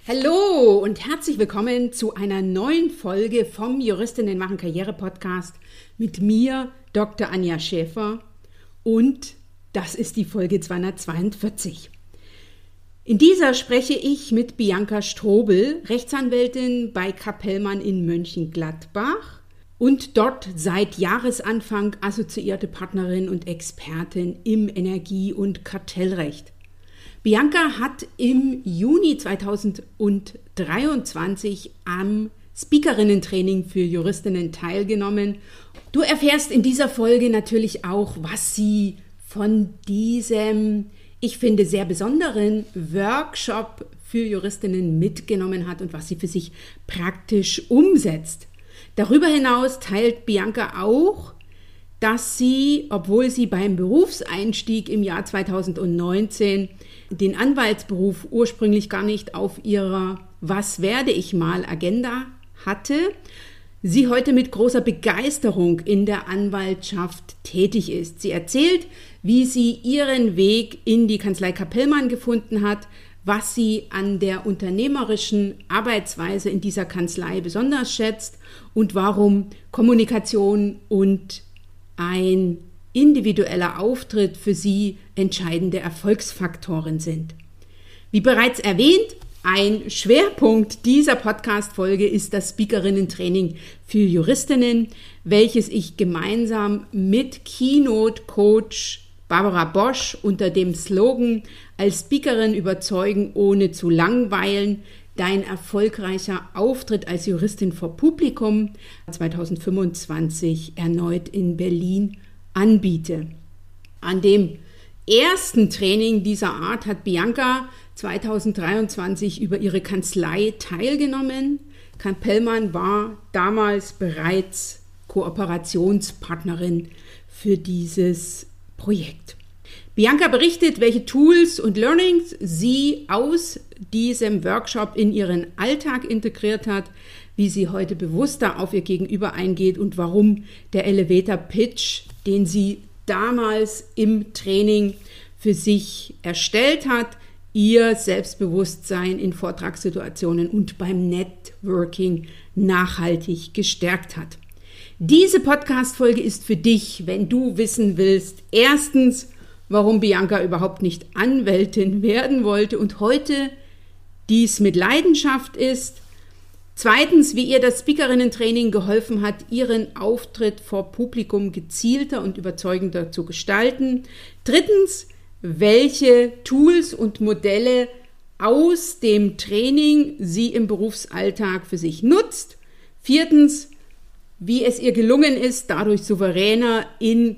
Hallo und herzlich willkommen zu einer neuen Folge vom Juristinnen machen Karriere Podcast mit mir, Dr. Anja Schäfer, und das ist die Folge 242. In dieser spreche ich mit Bianca Strobel, Rechtsanwältin bei Capellmann in Mönchengladbach und dort seit Jahresanfang assoziierte Partnerin und Expertin im Energie- und Kartellrecht. Bianca hat im Juni 2023 am Speakerinnen-Training für Juristinnen teilgenommen. Du erfährst in dieser Folge natürlich auch, was sie von diesem, ich finde, sehr besonderen Workshop für Juristinnen mitgenommen hat und was sie für sich praktisch umsetzt. Darüber hinaus teilt Bianca auch, dass sie, obwohl sie beim Berufseinstieg im Jahr 2019 den Anwaltsberuf ursprünglich gar nicht auf ihrer Was werde ich mal Agenda hatte, sie heute mit großer Begeisterung in der Anwaltschaft tätig ist. Sie erzählt, wie sie ihren Weg in die Kanzlei Capellmann gefunden hat, was sie an der unternehmerischen Arbeitsweise in dieser Kanzlei besonders schätzt und warum Kommunikation und ein individueller Auftritt für sie entscheidende Erfolgsfaktoren sind. Wie bereits erwähnt, ein Schwerpunkt dieser Podcast-Folge ist das Speakerinnen-Training für Juristinnen, welches ich gemeinsam mit Keynote-Coach Barbara Bosch unter dem Slogan „Als Speakerin überzeugen, ohne zu langweilen, dein erfolgreicher Auftritt als Juristin vor Publikum“ 2025 erneut in Berlin anbiete. An dem ersten Training dieser Art hat Bianca 2023 über ihre Kanzlei teilgenommen. Capellmann war damals bereits Kooperationspartnerin für dieses Projekt. Bianca berichtet, welche Tools und Learnings sie aus diesem Workshop in ihren Alltag integriert hat, wie sie heute bewusster auf ihr Gegenüber eingeht und warum der Elevator Pitch, den sie damals im Training für sich erstellt hat, ihr Selbstbewusstsein in Vortragssituationen und beim Networking nachhaltig gestärkt hat. Diese Podcast-Folge ist für dich, wenn du wissen willst, erstens, warum Bianca überhaupt nicht Anwältin werden wollte und heute dies mit Leidenschaft ist. Zweitens, wie ihr das Speakerinnen-Training geholfen hat, ihren Auftritt vor Publikum gezielter und überzeugender zu gestalten. Drittens, welche Tools und Modelle aus dem Training sie im Berufsalltag für sich nutzt. Viertens, wie es ihr gelungen ist, dadurch souveräner in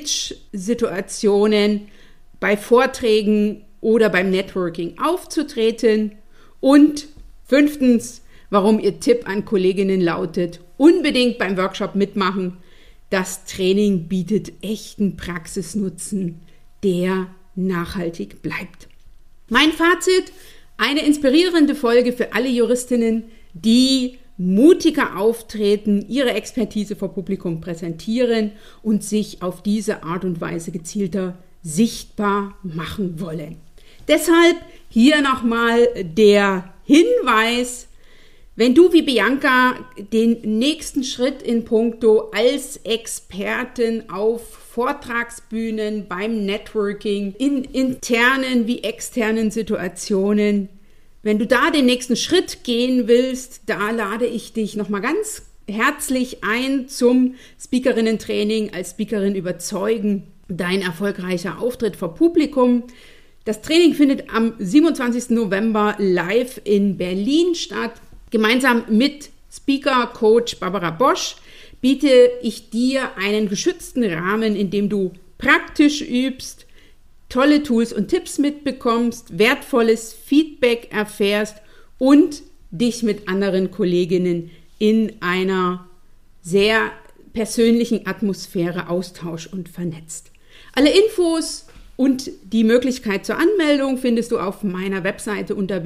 Pitch-Situationen bei Vorträgen oder beim Networking aufzutreten. Und fünftens, warum ihr Tipp an Kolleginnen lautet: unbedingt beim Workshop mitmachen. Das Training bietet echten Praxisnutzen, der nachhaltig bleibt. Mein Fazit: eine inspirierende Folge für alle Juristinnen, die mutiger auftreten, ihre Expertise vor Publikum präsentieren und sich auf diese Art und Weise gezielter sichtbar machen wollen. Deshalb hier nochmal der Hinweis: Wenn du wie Bianca den nächsten Schritt in puncto als Expertin auf Vortragsbühnen, beim Networking, in internen wie externen Situationen, wenn du da den nächsten Schritt gehen willst, da lade ich dich nochmal ganz herzlich ein zum Speakerinnen-Training als Speakerin überzeugen, dein erfolgreicher Auftritt vor Publikum. Das Training findet am 27. November live in Berlin statt. Gemeinsam mit Speaker-Coach Barbara Bosch biete ich dir einen geschützten Rahmen, in dem du praktisch übst, tolle Tools und Tipps mitbekommst, wertvolles Feedback erfährst und dich mit anderen Kolleginnen in einer sehr persönlichen Atmosphäre austauscht und vernetzt. Alle Infos und die Möglichkeit zur Anmeldung findest du auf meiner Webseite unter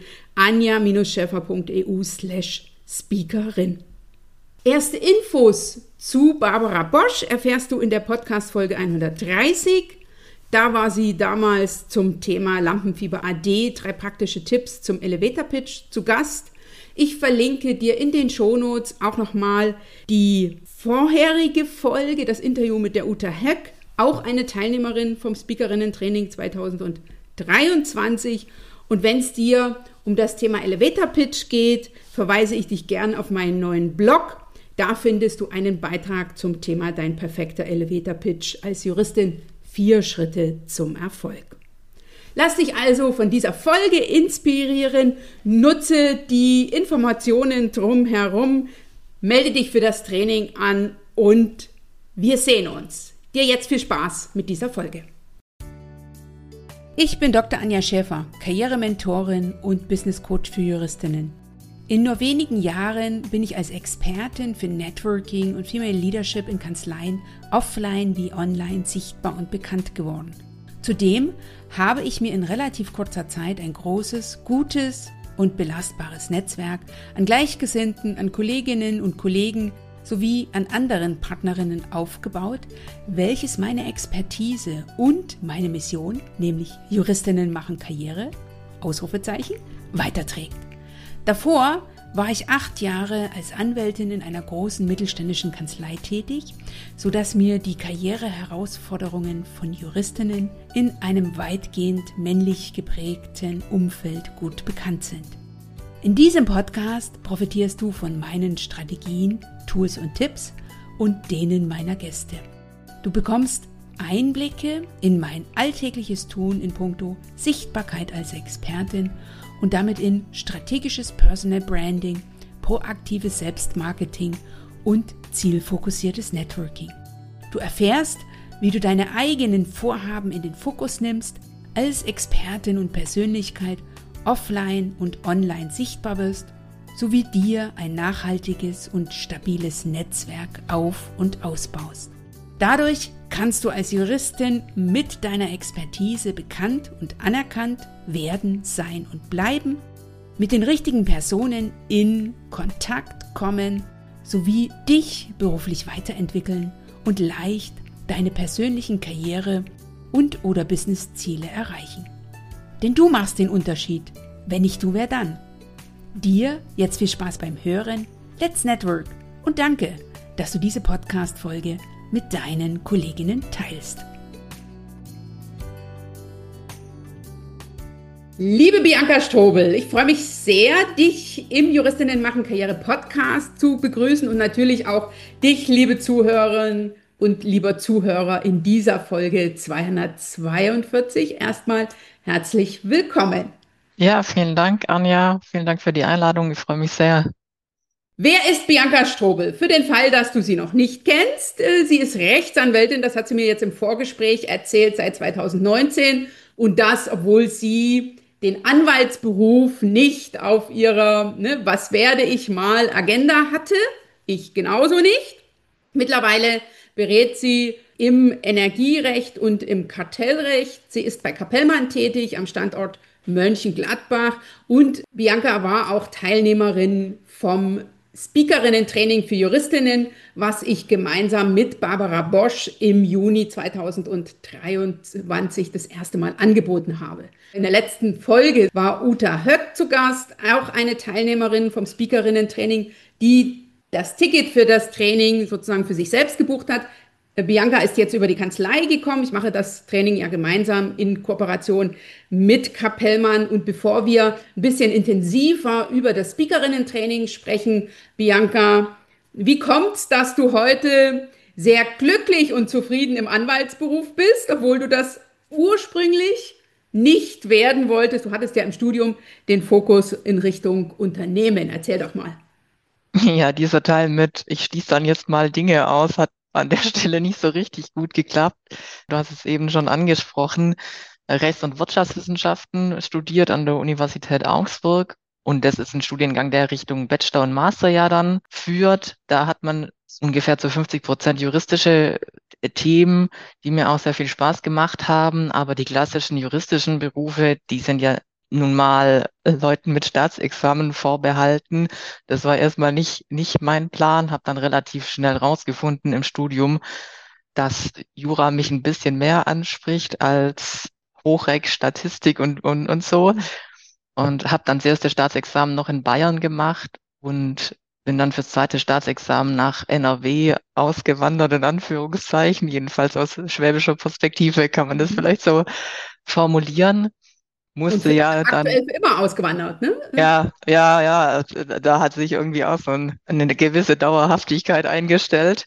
www.anja-scheffer.eu/speakerin. Erste Infos zu Barbara Bosch erfährst du in der Podcast-Folge 130. Da war sie damals zum Thema Lampenfieber AD, 3 praktische Tipps zum Elevator Pitch zu Gast. Ich verlinke dir in den Shownotes auch nochmal die vorherige Folge, das Interview mit der Uta Höck, auch eine Teilnehmerin vom Speakerinnen-Training 2023. Und wenn es dir um das Thema Elevator Pitch geht, verweise ich dich gern auf meinen neuen Blog. Da findest du einen Beitrag zum Thema Dein perfekter Elevator Pitch als Juristin. 4 Schritte zum Erfolg. Lass dich also von dieser Folge inspirieren, nutze die Informationen drumherum, melde dich für das Training an und wir sehen uns. Dir jetzt viel Spaß mit dieser Folge. Ich bin Dr. Anja Schäfer, Karrierementorin und Business Coach für Juristinnen. In nur wenigen Jahren bin ich als Expertin für Networking und Female Leadership in Kanzleien offline wie online sichtbar und bekannt geworden. Zudem habe ich mir in relativ kurzer Zeit ein großes, gutes und belastbares Netzwerk an Gleichgesinnten, an Kolleginnen und Kollegen sowie an anderen Partnerinnen aufgebaut, welches meine Expertise und meine Mission, nämlich Juristinnen machen Karriere, Ausrufezeichen, weiterträgt. Davor war ich 8 Jahre als Anwältin in einer großen mittelständischen Kanzlei tätig, sodass mir die Karriereherausforderungen von Juristinnen in einem weitgehend männlich geprägten Umfeld gut bekannt sind. In diesem Podcast profitierst du von meinen Strategien, Tools und Tipps und denen meiner Gäste. Du bekommst Einblicke in mein alltägliches Tun in puncto Sichtbarkeit als Expertin und damit in strategisches Personal Branding, proaktives Selbstmarketing und zielfokussiertes Networking. Du erfährst, wie du deine eigenen Vorhaben in den Fokus nimmst, als Expertin und Persönlichkeit offline und online sichtbar wirst, sowie dir ein nachhaltiges und stabiles Netzwerk auf- und ausbaust. Dadurch kannst du als Juristin mit deiner Expertise bekannt und anerkannt werden, sein und bleiben, mit den richtigen Personen in Kontakt kommen, sowie dich beruflich weiterentwickeln und leicht deine persönlichen Karriere- und/oder Businessziele erreichen. Denn du machst den Unterschied. Wenn nicht du, wer dann? Dir jetzt viel Spaß beim Hören, let's network und danke, dass du diese Podcast-Folge mit deinen Kolleginnen teilst. Liebe Bianca Strobel, ich freue mich sehr, dich im Juristinnen machen Karriere Podcast zu begrüßen und natürlich auch dich, liebe Zuhörerinnen und lieber Zuhörer, in dieser Folge 242. Erstmal herzlich willkommen. Ja, vielen Dank, Anja. Vielen Dank für die Einladung. Ich freue mich sehr. Wer ist Bianca Strobel? Für den Fall, dass du sie noch nicht kennst, sie ist Rechtsanwältin, das hat sie mir jetzt im Vorgespräch erzählt, seit 2019 und das, obwohl sie den Anwaltsberuf nicht auf ihrer, was werde ich mal, Agenda hatte. Ich genauso nicht. Mittlerweile berät sie im Energierecht und im Kartellrecht. Sie ist bei Capellmann tätig am Standort Mönchengladbach und Bianca war auch Teilnehmerin vom Speakerinnen-Training für Juristinnen, was ich gemeinsam mit Barbara Bosch im Juni 2023 das erste Mal angeboten habe. In der letzten Folge war Uta Höck zu Gast, auch eine Teilnehmerin vom Speakerinnen-Training, die das Ticket für das Training sozusagen für sich selbst gebucht hat. Bianca ist jetzt über die Kanzlei gekommen. Ich mache das Training ja gemeinsam in Kooperation mit Capellmann. Und bevor wir ein bisschen intensiver über das Speakerinnen-Training sprechen, Bianca, wie kommt's, dass du heute sehr glücklich und zufrieden im Anwaltsberuf bist, obwohl du das ursprünglich nicht werden wolltest? Du hattest ja im Studium den Fokus in Richtung Unternehmen. Erzähl doch mal. Ja, dieser Teil mit, ich schließe dann jetzt mal Dinge aus, hat an der Stelle nicht so richtig gut geklappt. Du hast es eben schon angesprochen. Rechts- und Wirtschaftswissenschaften studiert an der Universität Augsburg. Und das ist ein Studiengang, der Richtung Bachelor und Master ja dann führt. Da hat man ungefähr zu 50% juristische Themen, die mir auch sehr viel Spaß gemacht haben. Aber die klassischen juristischen Berufe, die sind ja nun mal Leuten mit Staatsexamen vorbehalten. Das war erstmal nicht mein Plan, habe dann relativ schnell rausgefunden im Studium, dass Jura mich ein bisschen mehr anspricht als Hochreck, Statistik und so. Und habe dann das erste Staatsexamen noch in Bayern gemacht und bin dann fürs zweite Staatsexamen nach NRW ausgewandert, in Anführungszeichen. Jedenfalls aus schwäbischer Perspektive kann man das Mhm. vielleicht so formulieren. Und Musste ja dann, aktuell für immer ausgewandert, ne? ja, da hat sich irgendwie auch so eine gewisse Dauerhaftigkeit eingestellt.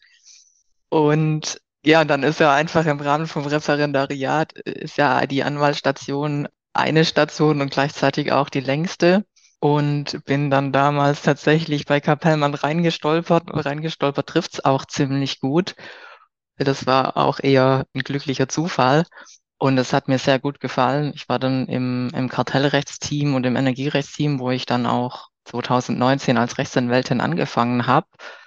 Und ja, dann ist ja einfach im Rahmen vom Referendariat ist ja die Anwaltsstation eine Station und gleichzeitig auch die längste. Und bin dann damals tatsächlich bei Kapellmann reingestolpert. Reingestolpert trifft's auch ziemlich gut. Das war auch eher ein glücklicher Zufall. Und es hat mir sehr gut gefallen. Ich war dann im Kartellrechtsteam und im Energierechtsteam, wo ich dann auch 2019 als Rechtsanwältin angefangen habe.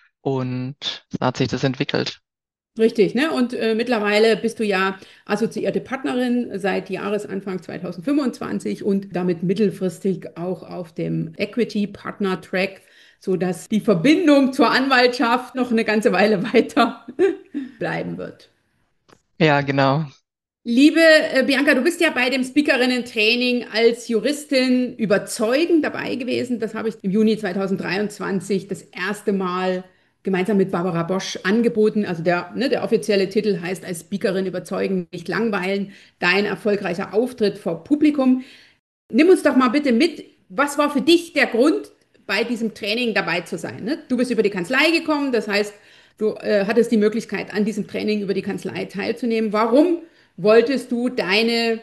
Und so hat sich das entwickelt. Richtig, ne? Und mittlerweile bist du ja assoziierte Partnerin seit Jahresanfang 2025 und damit mittelfristig auch auf dem Equity Partner Track, sodass die Verbindung zur Anwaltschaft noch eine ganze Weile weiter bleiben wird. Ja, genau. Liebe Bianca, du bist ja bei dem Speakerinnen-Training als Juristin überzeugend dabei gewesen. Das habe ich im Juni 2023 das erste Mal gemeinsam mit Barbara Bosch angeboten. Also der offizielle Titel heißt als Speakerin überzeugen, nicht langweilen, dein erfolgreicher Auftritt vor Publikum. Nimm uns doch mal bitte mit, was war für dich der Grund, bei diesem Training dabei zu sein? Ne? Du bist über die Kanzlei gekommen, das heißt, du hattest die Möglichkeit, an diesem Training über die Kanzlei teilzunehmen. Warum wolltest du deine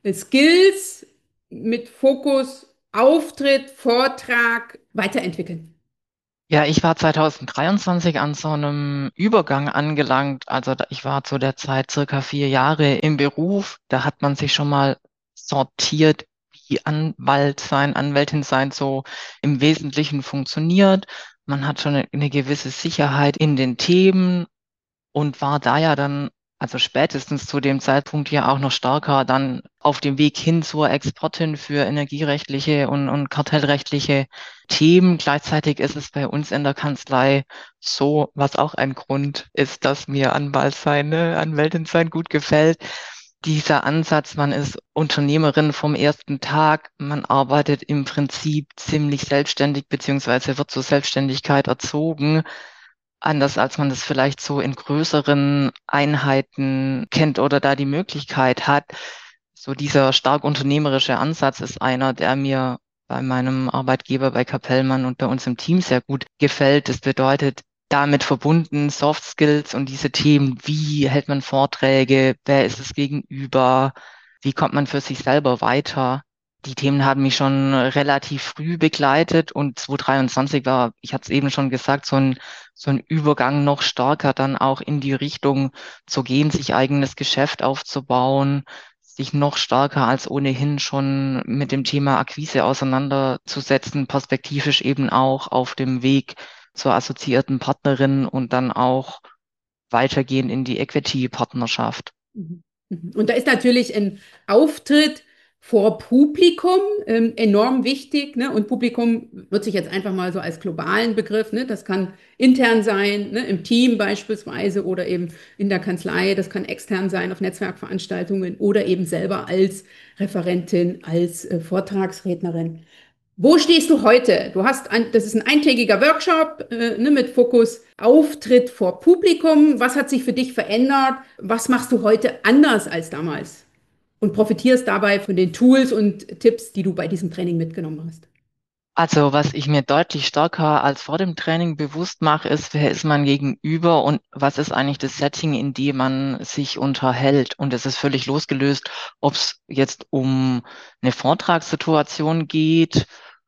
Skills mit Fokus Auftritt, Vortrag weiterentwickeln? Ja, ich war 2023 an so einem Übergang angelangt. Also ich war zu der Zeit circa 4 Jahre im Beruf. Da hat man sich schon mal sortiert, wie Anwalt sein, Anwältin sein so im Wesentlichen funktioniert. Man hat schon eine gewisse Sicherheit in den Themen und war da ja dann, also spätestens zu dem Zeitpunkt ja auch noch stärker dann auf dem Weg hin zur Expertin für energierechtliche und kartellrechtliche Themen. Gleichzeitig ist es bei uns in der Kanzlei so, was auch ein Grund ist, dass mir Anwalt sein, ne, Anwältin sein gut gefällt. Dieser Ansatz, man ist Unternehmerin vom ersten Tag, man arbeitet im Prinzip ziemlich selbstständig beziehungsweise wird zur Selbstständigkeit erzogen. Anders als man das vielleicht so in größeren Einheiten kennt oder da die Möglichkeit hat. So dieser stark unternehmerische Ansatz ist einer, der mir bei meinem Arbeitgeber bei Kapellmann und bei uns im Team sehr gut gefällt. Das bedeutet, damit verbunden Soft Skills und diese Themen, wie hält man Vorträge, wer ist es gegenüber, wie kommt man für sich selber weiter. Die Themen haben mich schon relativ früh begleitet und 2023 war, ich hatte es eben schon gesagt, so ein Übergang noch stärker dann auch in die Richtung zu gehen, sich eigenes Geschäft aufzubauen, sich noch stärker als ohnehin schon mit dem Thema Akquise auseinanderzusetzen, perspektivisch eben auch auf dem Weg zur assoziierten Partnerin und dann auch weitergehen in die Equity-Partnerschaft. Mhm. Mhm. Und da ist natürlich ein Auftritt vor Publikum enorm wichtig, ne? Und Publikum wird sich jetzt einfach mal so als globalen Begriff, ne? Das kann intern sein, ne? Im Team beispielsweise oder eben in der Kanzlei. Das kann extern sein auf Netzwerkveranstaltungen oder eben selber als Referentin, als Vortragsrednerin. Wo stehst du heute? Das ist ein eintägiger Workshop, ne, mit Fokus Auftritt vor Publikum. Was hat sich für dich verändert? Was machst du heute anders als damals? Und profitierst dabei von den Tools und Tipps, die du bei diesem Training mitgenommen hast. Also, was ich mir deutlich stärker als vor dem Training bewusst mache, ist, wer ist mein Gegenüber und was ist eigentlich das Setting, in dem man sich unterhält. Und es ist völlig losgelöst, ob es jetzt um eine Vortragssituation geht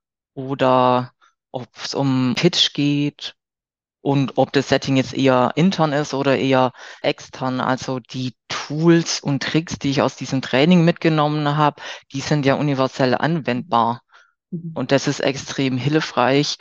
oder ob es um Pitch geht und ob das Setting jetzt eher intern ist oder eher extern. Also die Tools und Tricks, die ich aus diesem Training mitgenommen habe, die sind ja universell anwendbar. Mhm. Und das ist extrem hilfreich,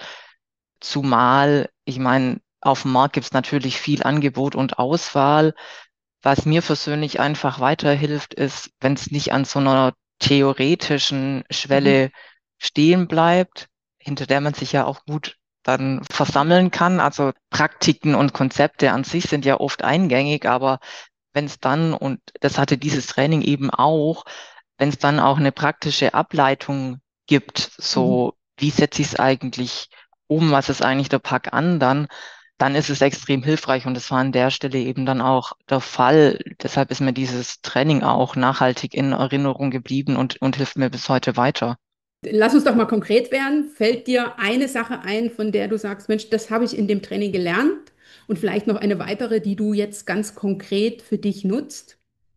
zumal, ich meine, auf dem Markt gibt es natürlich viel Angebot und Auswahl. Was mir persönlich einfach weiterhilft, ist, wenn es nicht an so einer theoretischen Mhm. Schwelle stehen bleibt, hinter der man sich ja auch gut dann versammeln kann. Also Praktiken und Konzepte an sich sind ja oft eingängig, aber wenn es dann, und das hatte dieses Training eben auch, wenn es dann auch eine praktische Ableitung gibt, Mhm. so wie setze ich es eigentlich um, was ist eigentlich der Pack an, dann ist es extrem hilfreich und das war an der Stelle eben dann auch der Fall. Deshalb ist mir dieses Training auch nachhaltig in Erinnerung geblieben und hilft mir bis heute weiter. Lass uns doch mal konkret werden. Fällt dir eine Sache ein, von der du sagst, Mensch, das habe ich in dem Training gelernt? Und vielleicht noch eine weitere, die du jetzt ganz konkret für dich nutzt?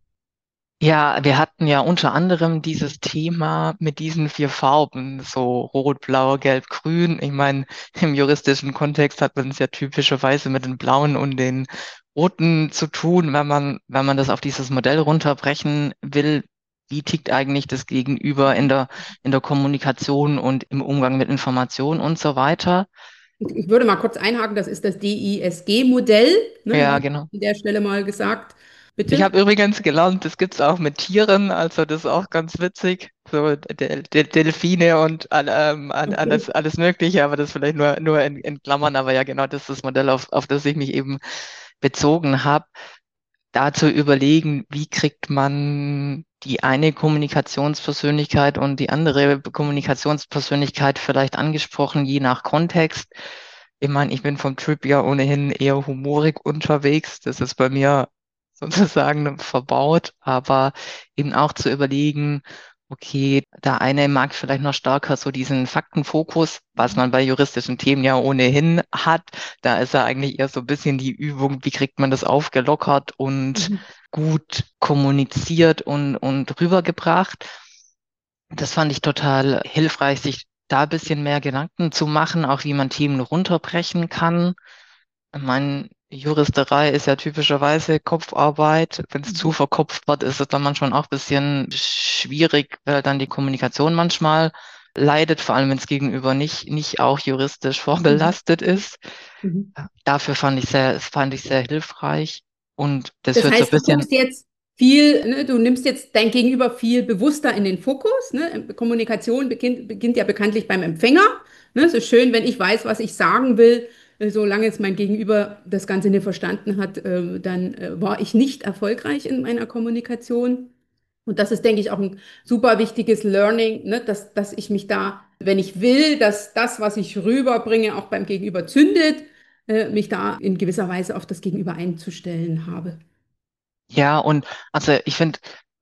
Ja, wir hatten ja unter anderem dieses Thema mit diesen vier Farben, so Rot, Blau, Gelb, Grün. Ich meine, im juristischen Kontext hat man es ja typischerweise mit den blauen und den roten zu tun, wenn man das auf dieses Modell runterbrechen will. Wie tickt eigentlich das Gegenüber in der Kommunikation und im Umgang mit Informationen und so weiter? Ich würde mal kurz einhaken, das ist das DISG-Modell, ne, Ja, nur genau. an der Stelle mal gesagt. Ich Bitte? habe übrigens gelernt, das gibt's auch mit Tieren, also das ist auch ganz witzig. So Delfine und Okay. alles Mögliche, aber das vielleicht nur in Klammern, aber ja genau, das ist das Modell, auf das ich mich eben bezogen habe. Da zu überlegen, wie kriegt man die eine Kommunikationspersönlichkeit und die andere Kommunikationspersönlichkeit vielleicht angesprochen, je nach Kontext. Ich meine, ich bin vom Typ ja ohnehin eher humorig unterwegs. Das ist bei mir sozusagen verbaut, aber eben auch zu überlegen, okay, der eine mag vielleicht noch stärker so diesen Faktenfokus, was man bei juristischen Themen ja ohnehin hat. Da ist ja eigentlich eher so ein bisschen die Übung, wie kriegt man das aufgelockert und Mhm. gut kommuniziert und rübergebracht. Das fand ich total hilfreich, sich da ein bisschen mehr Gedanken zu machen, auch wie man Themen runterbrechen kann. Ich meine, Juristerei ist ja typischerweise Kopfarbeit. Wenn es zu Mhm. verkopft wird, ist es dann manchmal auch ein bisschen schwierig, weil dann die Kommunikation manchmal leidet, vor allem wenn es gegenüber nicht auch juristisch Mhm. vorbelastet ist. Mhm. Dafür fand ich sehr hilfreich. Und das Das führt so ein heißt, du bisschen, guckst jetzt viel, ne, du nimmst jetzt dein Gegenüber viel bewusster in den Fokus. Ne? Kommunikation beginnt ja bekanntlich beim Empfänger. Ne? Es ist schön, wenn ich weiß, was ich sagen will. Solange jetzt mein Gegenüber das Ganze nicht verstanden hat, dann war ich nicht erfolgreich in meiner Kommunikation. Und das ist, denke ich, auch ein super wichtiges Learning, ne? Dass ich mich da, wenn ich will, dass das, was ich rüberbringe, auch beim Gegenüber zündet, mich da in gewisser Weise auf das Gegenüber einzustellen habe. ja, und also ich finde,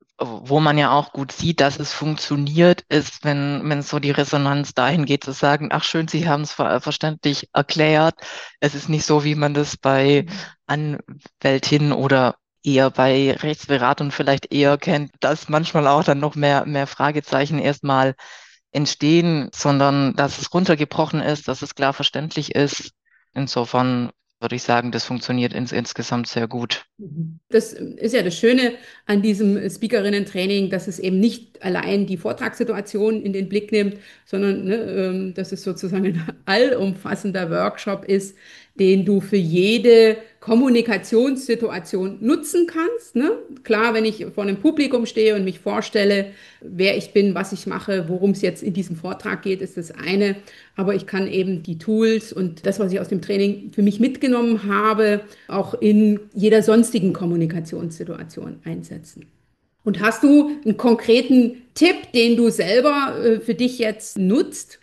wo man ja auch gut sieht, dass es funktioniert, ist, wenn so die Resonanz dahin geht, zu sagen, ach schön, Sie haben es verständlich erklärt. Es ist nicht so, wie man das bei Mhm. Anwältinnen oder eher bei Rechtsberatern vielleicht eher kennt, dass manchmal auch dann noch mehr Fragezeichen erstmal entstehen, sondern dass es runtergebrochen ist, dass es klar verständlich ist. Insofern würde ich sagen, das funktioniert insgesamt sehr gut. Mhm. Das ist ja das Schöne an diesem Speakerinnen-Training, dass es eben nicht allein die Vortragssituation in den Blick nimmt, sondern ne, dass es sozusagen ein allumfassender Workshop ist, den du für jede Kommunikationssituation nutzen kannst. Ne? Klar, wenn ich vor einem Publikum stehe und mich vorstelle, wer ich bin, was ich mache, worum es jetzt in diesem Vortrag geht, ist das eine. Aber ich kann eben die Tools und das, was ich aus dem Training für mich mitgenommen habe, auch in jeder sonstigen Kommunikationssituation einsetzen. Und hast du einen konkreten Tipp, den du selber für dich jetzt nutzt?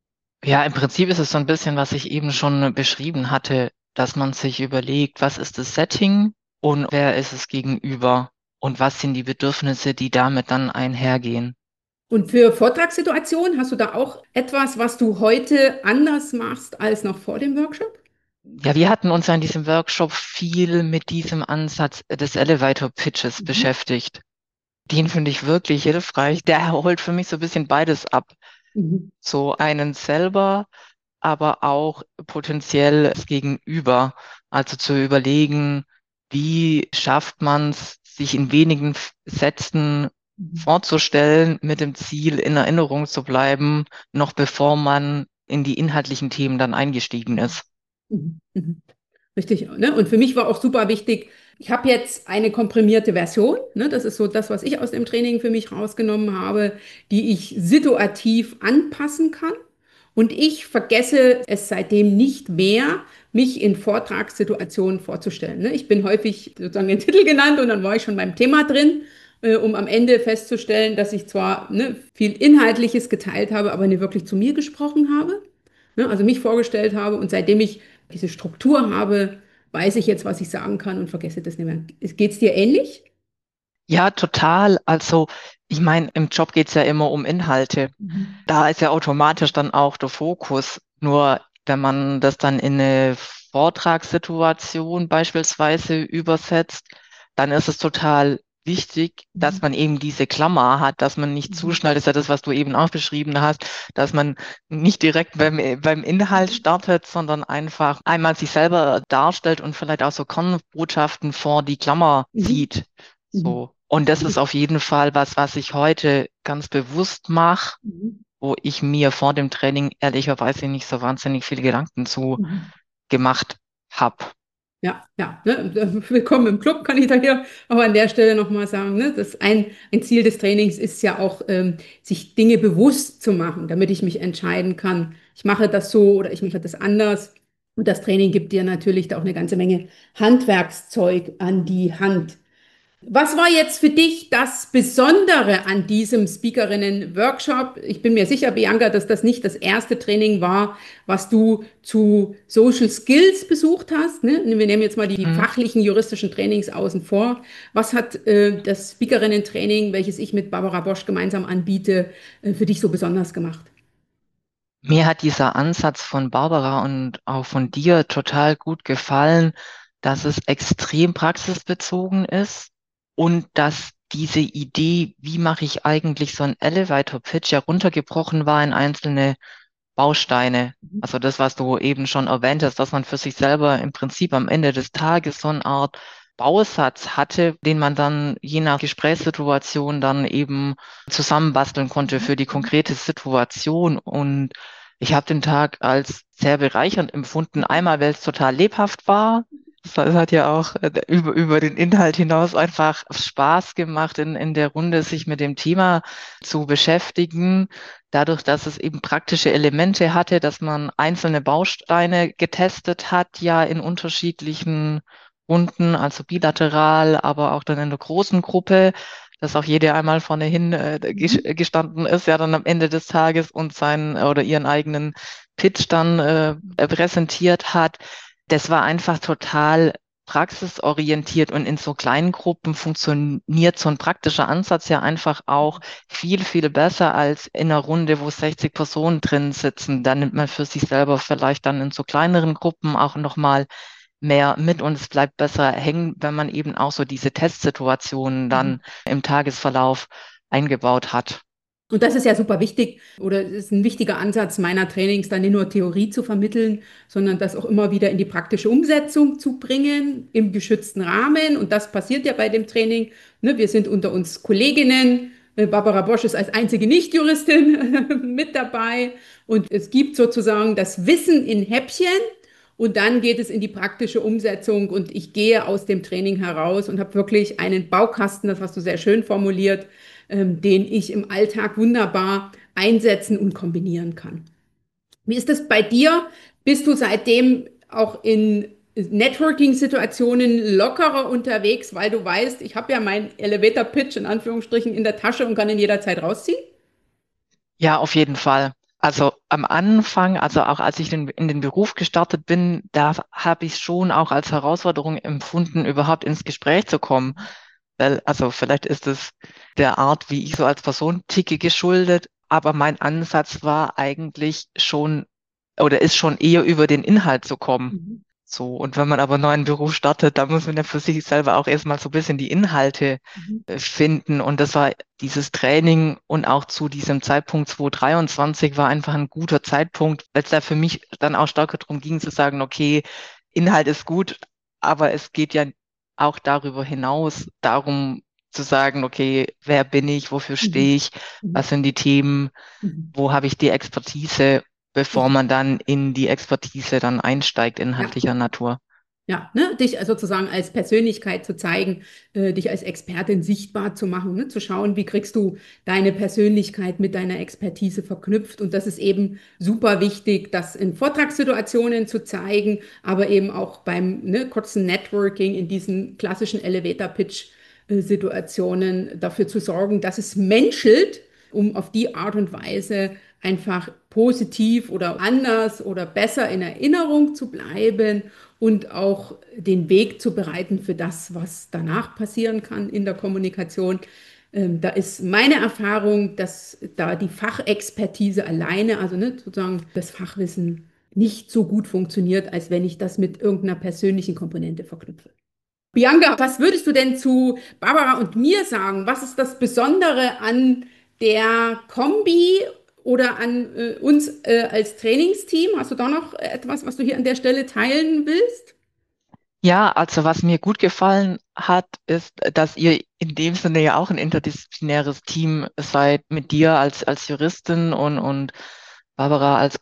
Ja, im Prinzip ist es so ein bisschen, was ich eben schon beschrieben hatte, dass man sich überlegt, was ist das Setting und wer ist es gegenüber und was sind die Bedürfnisse, die damit dann einhergehen. Und für Vortragssituationen hast du da auch etwas, was du heute anders machst als noch vor dem Workshop? Ja, wir hatten uns ja in diesem Workshop viel mit diesem Ansatz des Elevator Pitches Mhm. beschäftigt. Den finde ich wirklich hilfreich. Der holt für mich so ein bisschen beides ab. Mhm. So einen selber, aber auch potenziell das Gegenüber. Also zu überlegen, wie schafft man es, sich in wenigen Sätzen Mhm. vorzustellen, mit dem Ziel, in Erinnerung zu bleiben, noch bevor man in die inhaltlichen Themen dann eingestiegen ist. Mhm. Mhm. Richtig, ne? Und für mich war auch super wichtig, ich habe jetzt eine komprimierte Version, ne? Das ist so das, was ich aus dem Training für mich rausgenommen habe, die ich situativ anpassen kann. Und ich vergesse es seitdem nicht mehr, mich in Vortragssituationen vorzustellen. Ne? Ich bin häufig sozusagen den Titel genannt und dann war ich schon beim Thema drin, um am Ende festzustellen, dass ich zwar viel Inhaltliches geteilt habe, aber nicht wirklich zu mir gesprochen habe, ne? Also mich vorgestellt habe und seitdem ich diese Struktur habe, weiß ich jetzt, was ich sagen kann und vergesse das nicht mehr. Geht es dir ähnlich? Ja, total. Also, ich meine, im Job geht's ja immer um Inhalte. Mhm. Da ist ja automatisch dann auch der Fokus. Nur wenn man das dann in eine Vortragssituation beispielsweise übersetzt, dann ist es total wichtig, dass Mhm. man eben diese Klammer hat, dass man nicht zu Mhm. schnell, das ist ja das, was du eben auch beschrieben hast, dass man nicht direkt beim Inhalt startet, sondern einfach einmal sich selber darstellt und vielleicht auch so Kernbotschaften vor die Klammer Mhm. zieht. Mhm. So. Und das ist auf jeden Fall was ich heute ganz bewusst mache, Mhm. wo ich mir vor dem Training ehrlicherweise nicht so wahnsinnig viele Gedanken zu Mhm. gemacht habe. Ja, ja, ne? Willkommen im Club, kann ich da hier aber an der Stelle nochmal sagen. Ne? Ein Ziel des Trainings ist ja auch, sich Dinge bewusst zu machen, damit ich mich entscheiden kann. Ich mache das so oder ich mache das anders. Und das Training gibt dir natürlich da auch eine ganze Menge Handwerkszeug an die Hand. Was war jetzt für dich das Besondere an diesem Speakerinnen-Workshop? Ich bin mir sicher, Bianca, dass das nicht das erste Training war, was du zu Social Skills besucht hast. Ne? Wir nehmen jetzt mal die Mhm. fachlichen juristischen Trainings außen vor. Was hat das Speakerinnen-Training, welches ich mit Barbara Bosch gemeinsam anbiete, für dich so besonders gemacht? Mir hat dieser Ansatz von Barbara und auch von dir total gut gefallen, dass es extrem praxisbezogen ist und dass diese Idee, wie mache ich eigentlich so einen Elevator Pitch, ja runtergebrochen war in einzelne Bausteine. Also das, was du eben schon erwähnt hast, dass man für sich selber im Prinzip am Ende des Tages so eine Art Bausatz hatte, den man dann je nach Gesprächssituation dann eben zusammenbasteln konnte für die konkrete Situation. Und ich habe den Tag als sehr bereichernd empfunden. Einmal, weil es total lebhaft war. Es hat ja auch über den Inhalt hinaus einfach Spaß gemacht, in der Runde sich mit dem Thema zu beschäftigen. Dadurch, dass es eben praktische Elemente hatte, dass man einzelne Bausteine getestet hat, ja in unterschiedlichen Runden, also bilateral, aber auch dann in der großen Gruppe, dass auch jede einmal vorne hin Mhm. gestanden ist, ja dann am Ende des Tages und seinen oder ihren eigenen Pitch dann präsentiert hat. Das war einfach total praxisorientiert und in so kleinen Gruppen funktioniert so ein praktischer Ansatz ja einfach auch viel besser als in einer Runde, wo 60 Personen drin sitzen. Da nimmt man für sich selber vielleicht dann in so kleineren Gruppen auch nochmal mehr mit und es bleibt besser hängen, wenn man eben auch so diese Testsituationen Mhm. dann im Tagesverlauf eingebaut hat. Und das ist ja super wichtig oder ist ein wichtiger Ansatz meiner Trainings, da nicht nur Theorie zu vermitteln, sondern das auch immer wieder in die praktische Umsetzung zu bringen, im geschützten Rahmen. Und das passiert ja bei dem Training. Ne? Wir sind unter uns Kolleginnen. Barbara Bosch ist als einzige Nichtjuristin mit dabei. Und es gibt sozusagen das Wissen in Häppchen. Und dann geht es in die praktische Umsetzung. Und ich gehe aus dem Training heraus und habe wirklich einen Baukasten, das hast du sehr schön formuliert, den ich im Alltag wunderbar einsetzen und kombinieren kann. Wie ist das bei dir? Bist du seitdem auch in Networking-Situationen lockerer unterwegs, weil du weißt, ich habe ja meinen Elevator-Pitch in Anführungsstrichen in der Tasche und kann ihn jederzeit rausziehen? Ja, auf jeden Fall. Also am Anfang, also auch als ich in den Beruf gestartet bin, da habe ich schon auch als Herausforderung empfunden, überhaupt ins Gespräch zu kommen. Weil, also vielleicht ist es der Art, wie ich so als Person ticke, geschuldet, aber mein Ansatz war eigentlich schon oder ist schon eher über den Inhalt zu kommen. Mhm. So, und wenn man aber einen neuen Beruf startet, da muss man ja für sich selber auch erstmal so ein bisschen die Inhalte Mhm. finden. Und das war dieses Training und auch zu diesem Zeitpunkt 2023 war einfach ein guter Zeitpunkt, weil es da für mich dann auch stärker darum ging zu sagen, okay, Inhalt ist gut, aber es geht ja auch darüber hinaus darum zu sagen, okay, wer bin ich, wofür Mhm. stehe ich, Mhm. was sind die Themen, Mhm. wo habe ich die Expertise, bevor Ich, man dann in die Expertise dann einsteigt, ja. inhaltlicher Natur. Ja, ne, dich sozusagen als Persönlichkeit zu zeigen, dich als Expertin sichtbar zu machen, ne, zu schauen, wie kriegst du deine Persönlichkeit mit deiner Expertise verknüpft. Und das ist eben super wichtig, das in Vortragssituationen zu zeigen, aber eben auch beim kurzen Networking in diesen klassischen Elevator-Pitch-Situationen dafür zu sorgen, dass es menschelt, um auf die Art und Weise einfach positiv oder anders oder besser in Erinnerung zu bleiben und auch den Weg zu bereiten für das, was danach passieren kann in der Kommunikation. Da ist meine Erfahrung, dass da die Fachexpertise alleine, also sozusagen das Fachwissen, nicht so gut funktioniert, als wenn ich das mit irgendeiner persönlichen Komponente verknüpfe. Bianca, was würdest du denn zu Barbara und mir sagen? Was ist das Besondere an der Kombi oder an uns als Trainingsteam? Hast du da noch etwas, was du hier an der Stelle teilen willst? Ja, also was mir gut gefallen hat, ist, dass ihr in dem Sinne ja auch ein interdisziplinäres Team seid, mit dir als Juristin und Barbara als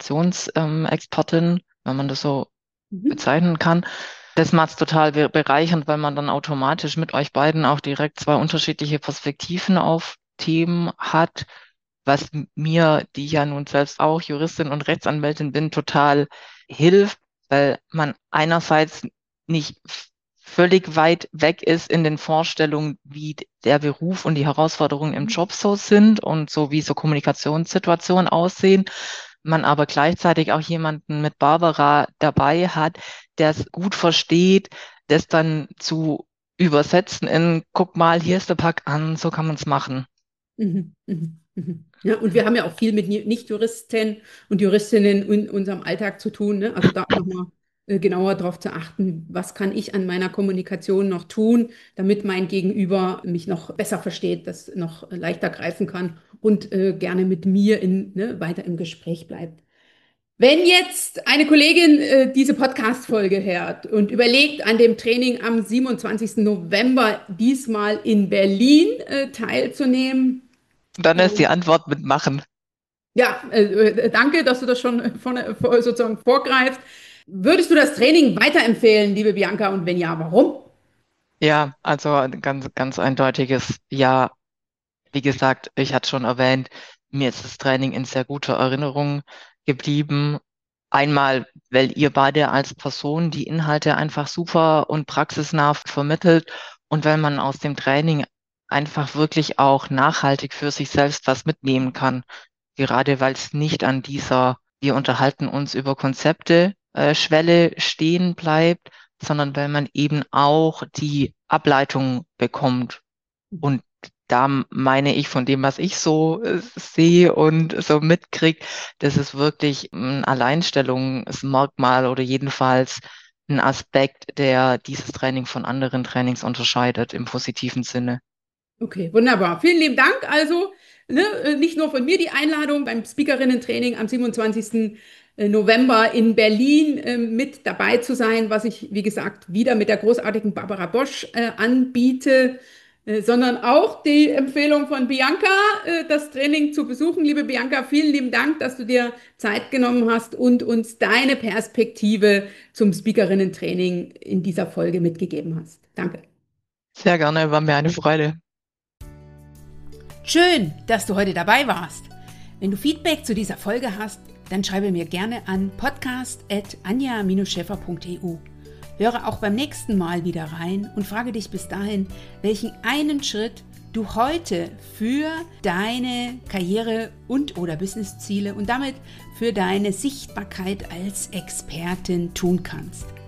Kommunikationsexpertin, wenn man das so Mhm. bezeichnen kann. Das macht es total bereichernd, weil man dann automatisch mit euch beiden auch direkt zwei unterschiedliche Perspektiven auf Themen hat, was mir, die ich ja nun selbst auch Juristin und Rechtsanwältin bin, total hilft, weil man einerseits nicht völlig weit weg ist in den Vorstellungen, wie der Beruf und die Herausforderungen im Job so sind und so wie so Kommunikationssituationen aussehen, man aber gleichzeitig auch jemanden mit Barbara dabei hat, der es gut versteht, das dann zu übersetzen in, guck mal, hier ist der Pack an, so kann man es machen. Mhm, mhm, mhm. Ja, und wir haben ja auch viel mit Nicht-Juristen und Juristinnen in unserem Alltag zu tun, ne? Also da nochmal genauer darauf zu achten, was kann ich an meiner Kommunikation noch tun, damit mein Gegenüber mich noch besser versteht, das noch leichter greifen kann und gerne mit mir weiter im Gespräch bleibt. Wenn jetzt eine Kollegin diese Podcast-Folge hört und überlegt, an dem Training am 27. November diesmal in Berlin teilzunehmen, Dann ist die Antwort mit machen. ja, danke, dass du das schon sozusagen vorgreifst. Würdest du das Training weiterempfehlen, liebe Bianca, und wenn ja, warum? Ja, also ein ganz eindeutiges Ja. Wie gesagt, ich hatte schon erwähnt, mir ist das Training in sehr guter Erinnerung geblieben. Einmal, weil ihr beide als Person die Inhalte einfach super und praxisnah vermittelt und weil man aus dem Training einfach wirklich auch nachhaltig für sich selbst was mitnehmen kann. Gerade weil es nicht an dieser, wir unterhalten uns über Konzepte, Schwelle stehen bleibt, sondern weil man eben auch die Ableitung bekommt. Und da meine ich von dem, was ich so sehe und so mitkriege, das ist wirklich ein Alleinstellungsmerkmal oder jedenfalls ein Aspekt, der dieses Training von anderen Trainings unterscheidet im positiven Sinne. Okay, wunderbar. Vielen lieben Dank. Also, nicht nur von mir die Einladung beim Speakerinnen-Training am 27. November in Berlin mit dabei zu sein, was ich, wie gesagt, wieder mit der großartigen Barbara Bosch anbiete, sondern auch die Empfehlung von Bianca, das Training zu besuchen. Liebe Bianca, vielen lieben Dank, dass du dir Zeit genommen hast und uns deine Perspektive zum Speakerinnen-Training in dieser Folge mitgegeben hast. Danke. Sehr gerne, war mir eine Freude. Schön, dass du heute dabei warst. Wenn du Feedback zu dieser Folge hast, dann schreibe mir gerne an podcast@anja-scheffer.eu. Höre auch beim nächsten Mal wieder rein und frage dich bis dahin, welchen einen Schritt du heute für deine Karriere und/oder Businessziele und damit für deine Sichtbarkeit als Expertin tun kannst.